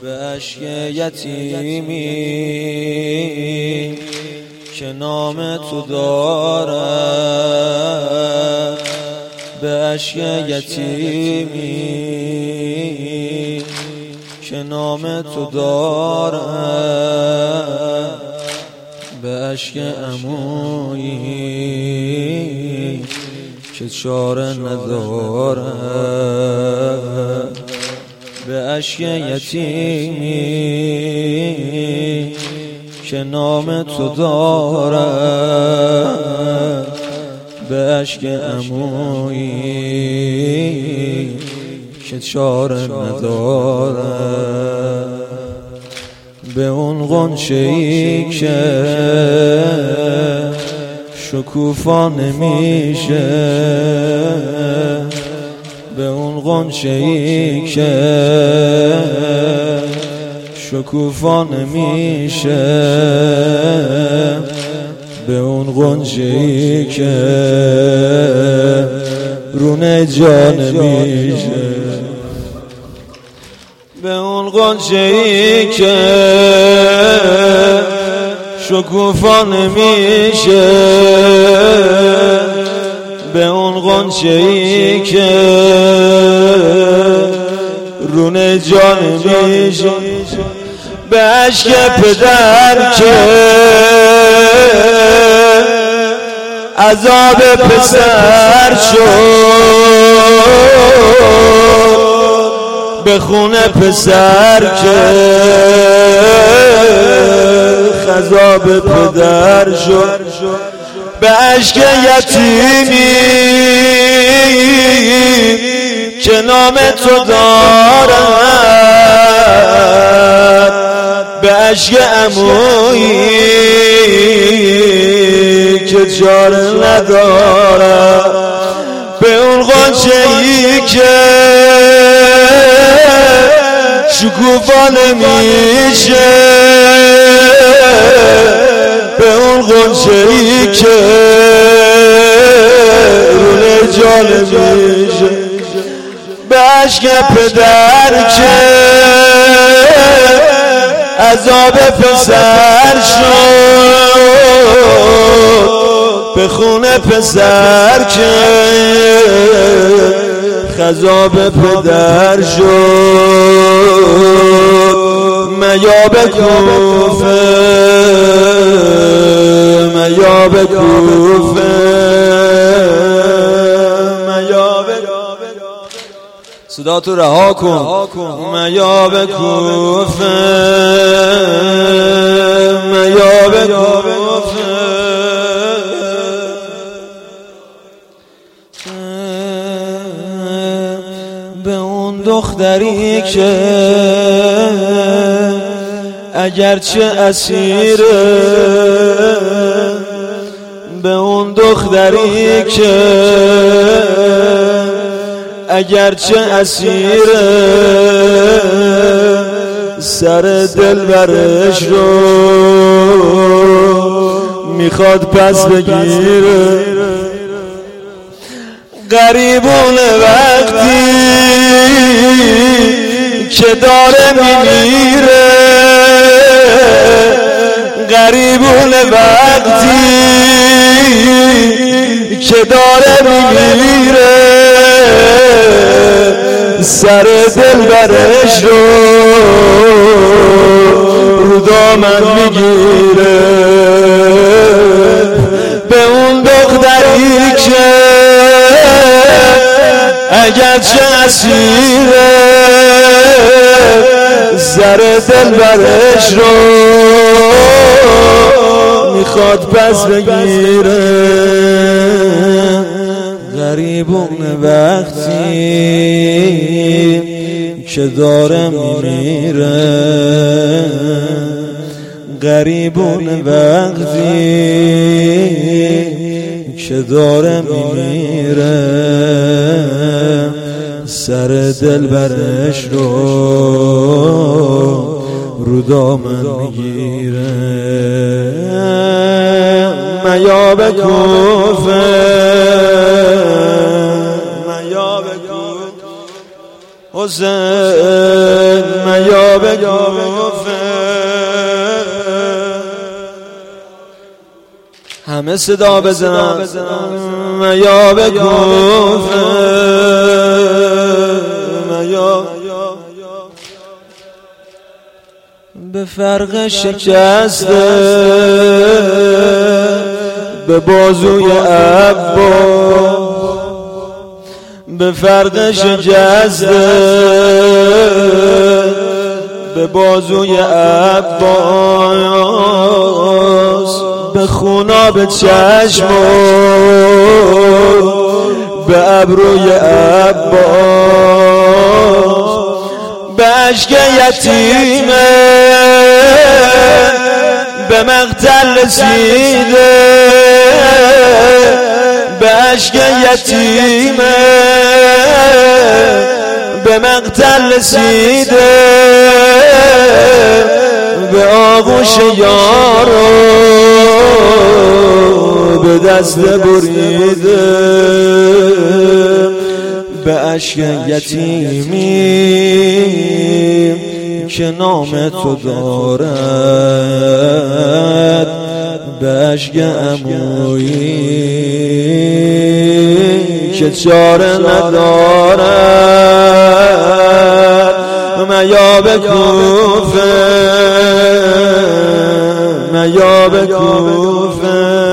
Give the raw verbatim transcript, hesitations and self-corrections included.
به اشک یتیمی که نام تو دارد، به اشک یتیمی که نام تو دارد، به اشک عمویی که چاره ندارد، به اشک یتیمی که نام تو دارد، به اشک عمویی که چاره ندارد، به اون غنچه‌ای که شکوفا نمیشه، به اون غنچه‌ای که شکوفا نمیشه، به اون غنچه‌ای که رونه جا نمیشه، به اون غنچه‌ای که شکوفا نمیشه، به اون غنچه‌ای که رونه جا نمیشه، به اشک پدر که عذاب پسر شد، به خون پسر که خذاب پدر شد، به اشک یتیمی که نام تو دارد، به اشک عمویی که چاره ندارد، به اون غنچه‌ای که شکوفا نمیشه، به اون غنچه‌ای که رونه جا نمیشه، به اشک پدر که عذاب پسر شد، به خون پسر که خذاب پدر شد، میا به کوفه، میا به کوفه، میا به صدا تو رها کن، میا به کوفه، میا به کوفه، به اون دختری که اگرچه اسیره، به اون دختری که اگرچه اسیره، سر دلبرش رو میخواد پس بگیره، غریبونه وقتی که داره میمیره، غریبونه وقتی که داره میمیره، سر دلبرش رو رو دامن میگیره، به اون دختری که اگرچه اسیره، سر دلبرش رو میخواد پس بگیره، غریبونه وقتی که داره میمیره، غریبونه وقتی که داره میمیره، سر دلبرش رو رو دامن میگیره، میا به کوفه، میا به کوفه، حسین میا میا به کوفه. همه صدا بزنن میا به کوفه، میا به فرق شکسته به بازوی عباس، به فرق شکسته به بازوی عباس، به خوناب چشم به ابروی عباس، به عشق یتیمه به مقتل رسیده، به عشق یتیمه به مقتل رسیده، به آغوش یارو به دست بریده، به عشق یتیمی که نام تو دارد، به عشق عمویی که چاره ندارد، میا به کوفه، میا به کوفه.